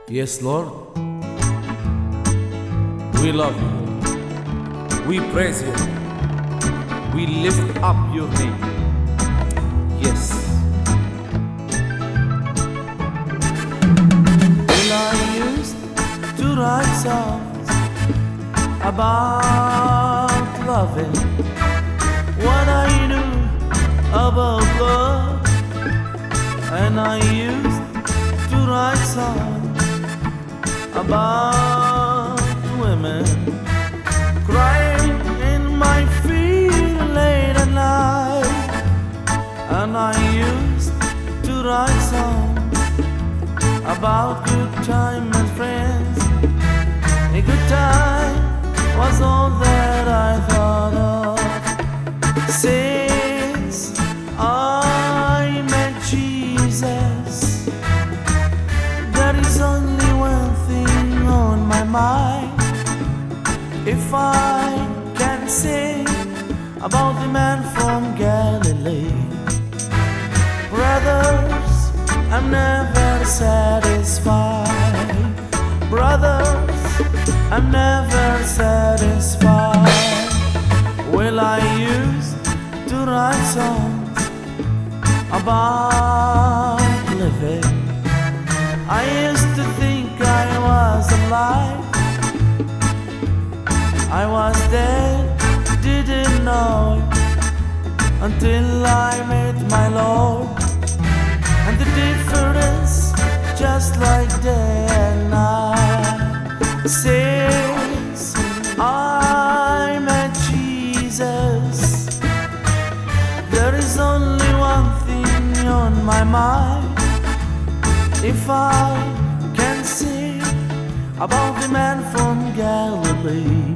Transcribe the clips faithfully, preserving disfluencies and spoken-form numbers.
Yes, Lord, we love you. We praise you. We lift up your name. Yes. Well, I used to write songs about loving, what I knew about love, and I used to write songs about women crying in my field late at night. And I used to write songs about good time and friends. A good time was all that I thought of since I met Jesus. There is only one thing on my mind. If I can sing about the man from Galilee, brothers, I'm never satisfied. Brothers, I'm never satisfied. Well, I used to write songs about living. I used to think I was alive. I was dead, didn't know it until I met my Lord. And the difference, just like day and night, since I met Jesus, there is only one thing on my mind. If I can sing about the man from Galilee,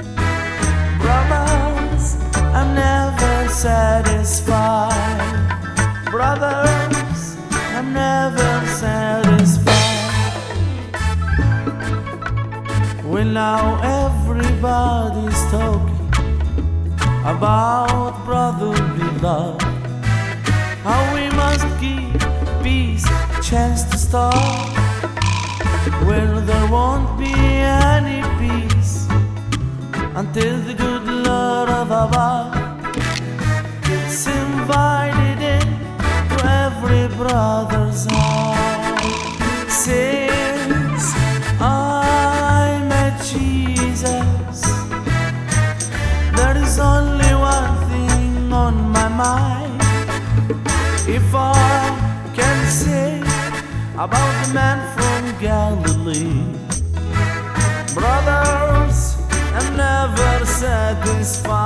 brothers, I'm never satisfied. Brothers, I'm never satisfied. Well, now everybody's talking about brotherly love, how we must give peace a chance to start. Well, there won't be any peace until the good Lord of above is invited in to every brother's heart. Since I met Jesus, there is only one thing on my mind. If I can sing about the man from Galilee, brothers, I'm never satisfied.